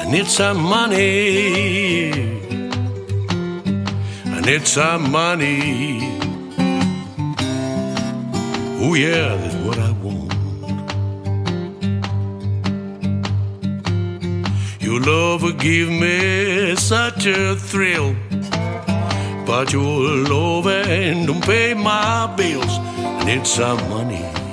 need some money. I need some money. Oh yeah, that's what I want. Your love will give me such a thrill, but your love ain't don't pay my bills. I need some money.